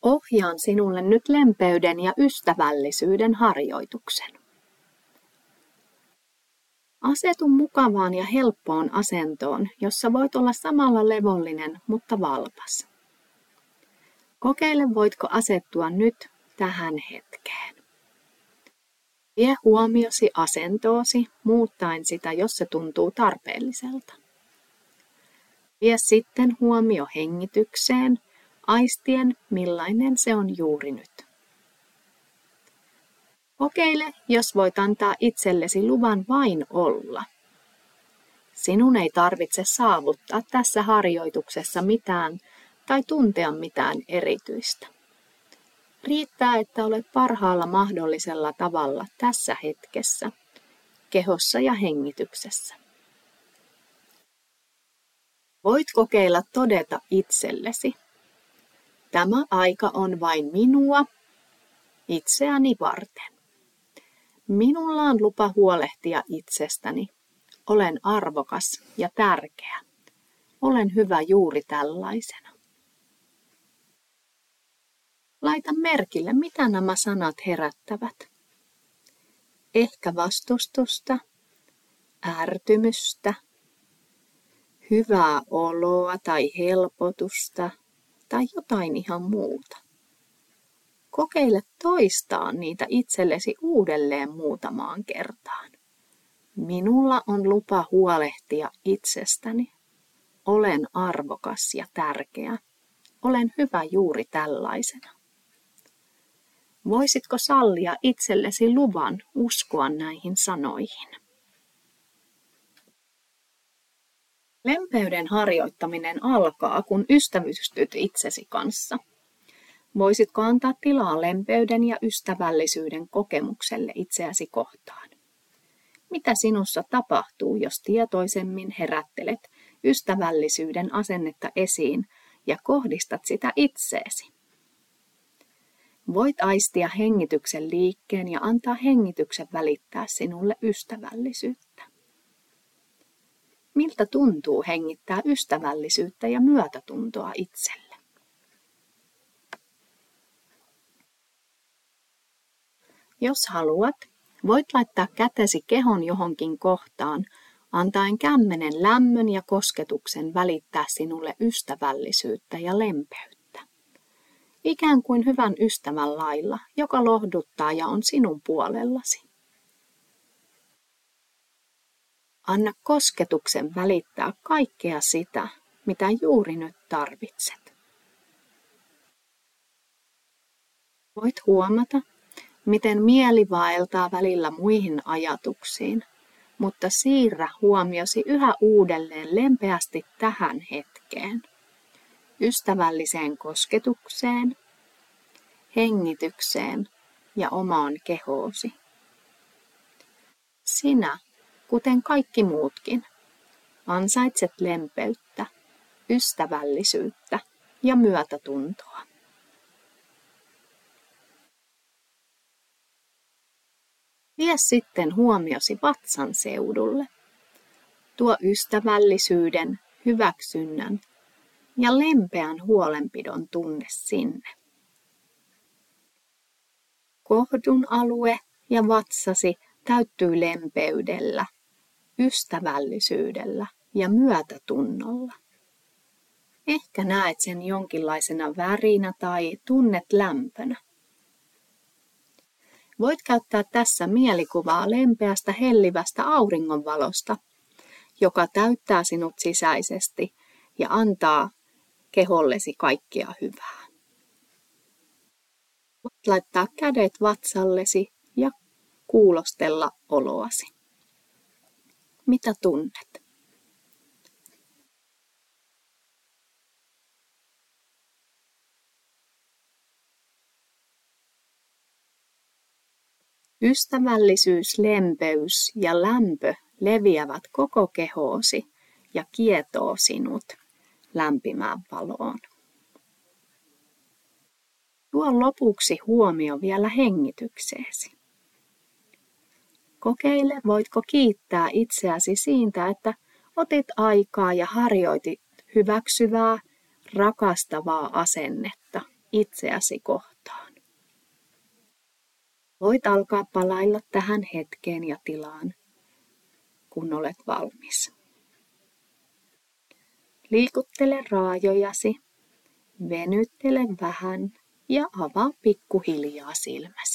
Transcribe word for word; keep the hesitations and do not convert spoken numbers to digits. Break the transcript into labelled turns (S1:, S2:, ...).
S1: Ohjaan sinulle nyt lempeyden ja ystävällisyyden harjoituksen. Asetu mukavaan ja helppoon asentoon, jossa voit olla samalla levollinen, mutta valpas. Kokeile, voitko asettua nyt tähän hetkeen. Vie huomiosi asentoosi, muuttaen sitä, jos se tuntuu tarpeelliselta. Vie sitten huomio hengitykseen, aistien, millainen se on juuri nyt. Kokeile, jos voit antaa itsellesi luvan vain olla. Sinun ei tarvitse saavuttaa tässä harjoituksessa mitään tai tuntea mitään erityistä. Riittää, että olet parhaalla mahdollisella tavalla tässä hetkessä, kehossa ja hengityksessä. Voit kokeilla todeta itsellesi. Tämä aika on vain minua, itseäni varten. Minulla on lupa huolehtia itsestäni. Olen arvokas ja tärkeä. Olen hyvä juuri tällaisena. Laita merkille, mitä nämä sanat herättävät. Ehkä vastustusta, ärtymystä, hyvää oloa tai helpotusta tai jotain ihan muuta. Kokeile toistaa niitä itsellesi uudelleen muutamaan kertaan. Minulla on lupa huolehtia itsestäni. Olen arvokas ja tärkeä. Olen hyvä juuri tällaisena. Voisitko sallia itsellesi luvan uskoa näihin sanoihin? Lempeyden harjoittaminen alkaa, kun ystävystyt itsesi kanssa. Voisitko antaa tilaa lempeyden ja ystävällisyyden kokemukselle itseäsi kohtaan? Mitä sinussa tapahtuu, jos tietoisemmin herättelet ystävällisyyden asennetta esiin ja kohdistat sitä itseesi? Voit aistia hengityksen liikkeen ja antaa hengityksen välittää sinulle ystävällisyyttä. Miltä tuntuu hengittää ystävällisyyttä ja myötätuntoa itselle? Jos haluat, voit laittaa kätesi kehon johonkin kohtaan, antaen kämmenen lämmön ja kosketuksen välittää sinulle ystävällisyyttä ja lempeyttä. Ikään kuin hyvän ystävän lailla, joka lohduttaa ja on sinun puolellasi. Anna kosketuksen välittää kaikkea sitä, mitä juuri nyt tarvitset. Voit huomata, miten mieli vaeltaa välillä muihin ajatuksiin, mutta siirrä huomiosi yhä uudelleen lempeästi tähän hetkeen. Ystävälliseen kosketukseen, hengitykseen ja omaan kehoosi. Sinä, kuten kaikki muutkin, ansaitset lempeyttä, ystävällisyyttä ja myötätuntoa. Vie sitten huomiosi vatsan seudulle. Tuo ystävällisyyden, hyväksynnän ja lempeän huolenpidon tunne sinne. Kohdun alue ja vatsasi täyttyy lempeydellä, ystävällisyydellä ja myötätunnolla. Ehkä näet sen jonkinlaisena värinä tai tunnet lämpönä. Voit käyttää tässä mielikuvaa lempeästä hellivästä auringonvalosta, joka täyttää sinut sisäisesti ja antaa kehollesi kaikkea hyvää. Voit laittaa kädet vatsallesi ja kuulostella oloasi. Mitä tunnet? Ystävällisyys, lempeys ja lämpö leviävät koko kehoosi ja kietoo sinut lämpimään valoon. Tuo lopuksi huomio vielä hengitykseesi. Kokeile, voitko kiittää itseäsi siitä, että otit aikaa ja harjoitit hyväksyvää, rakastavaa asennetta itseäsi kohtaan. Voit alkaa palailla tähän hetkeen ja tilaan, kun olet valmis. Liikuttele raajojasi, venyttele vähän ja avaa pikkuhiljaa silmäsi.